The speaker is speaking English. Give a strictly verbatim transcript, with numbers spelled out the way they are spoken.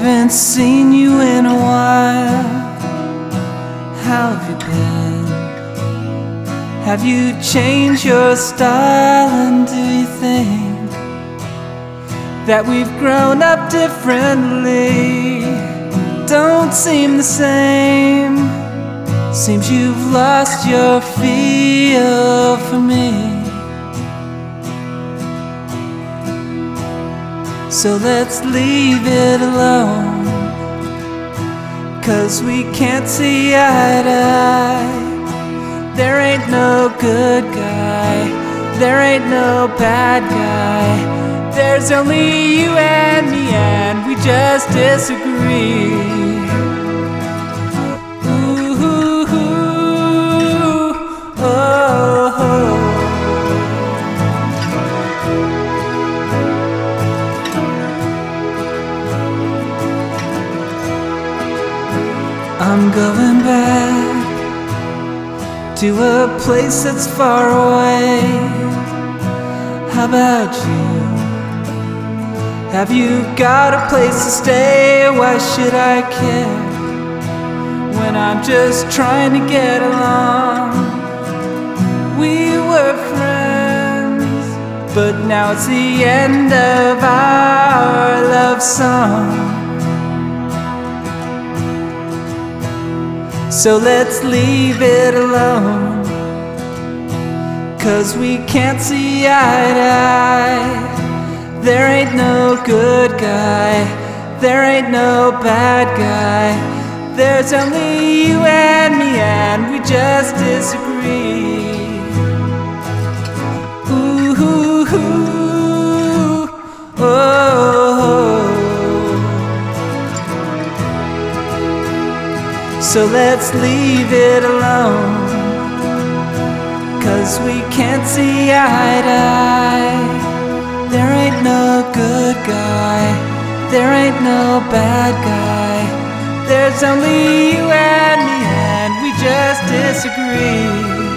Haven't seen you in a while. How have you been? Have you changed your style? And do you think that we've grown up differently? Don't seem the same. Seems you've lost your feel for me. So let's leave it alone, 'cause we can't see eye to eye. There ain't no good guy, there ain't no bad guy. There's only you and me, and we just disagree. Ooh, ooh, ooh, oh, oh. I'm going back to a place that's far away. How about you? Have you got a place to stay? Why should I care when I'm just trying to get along? We were friends, but now it's the end of our love song. So let's leave it alone, 'cause we can't see eye to eye. There ain't no good guy, there ain't no bad guy. There's only you and me, and we just disagree. Ooh, ooh, ooh, oh. So let's leave it alone, 'cause we can't see eye to eye. There ain't no good guy, there ain't no bad guy. There's only you and me, and we just disagree.